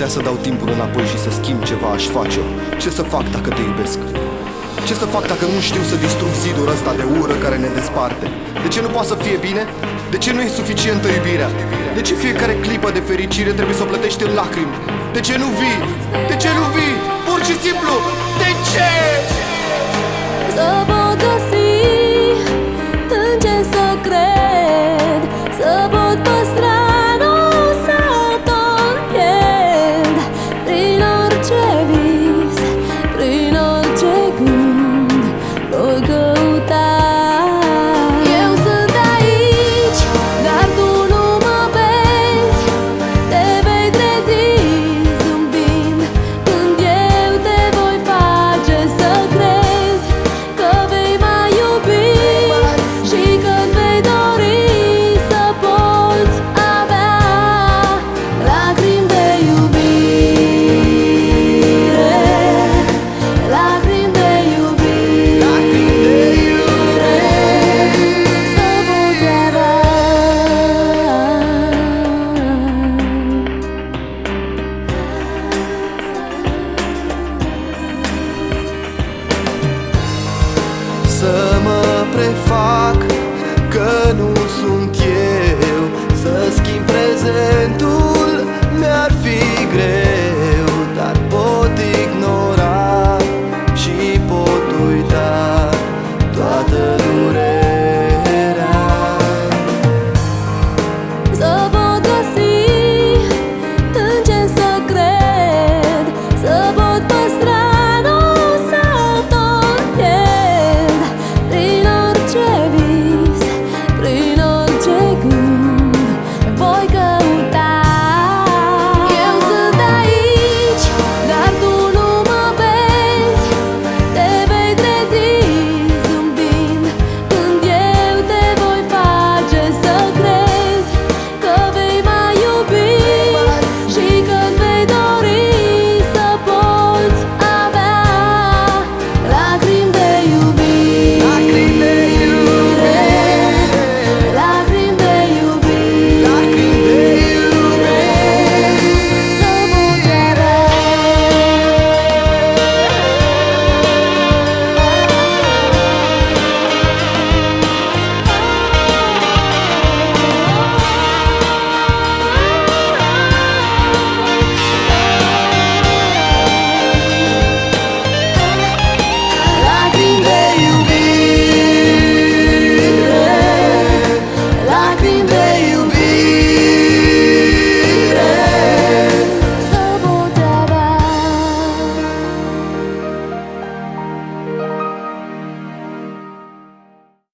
putea să dau timpul înapoi și să schimb ceva, aș face-o. Ce să fac dacă te iubesc? Ce să fac dacă nu știu să distrug zidul ăsta de ură care ne desparte? De ce nu poate să fie bine? De ce nu e suficientă iubirea? De ce fiecare clipă de fericire trebuie să o plătești în lacrimi? De ce nu vii? De ce nu vii? Pur și simplu, de ce? Să pot găsi în ce să cred, să pot păstra, nu să tot pierd. Prin orice vis, prin orice gând, voi căuta. Eu sunt aici, dar tu nu mă vezi. Te vei trezi zâmbind când eu te voi face să crezi că vei mai iubi și că-ți vei dori să poți avea lacrimi de iubire, lacrimi de iubire, să poți avea. Să mă prefac că nu sunt eu, să schimb prezentul mi-ar fi greu.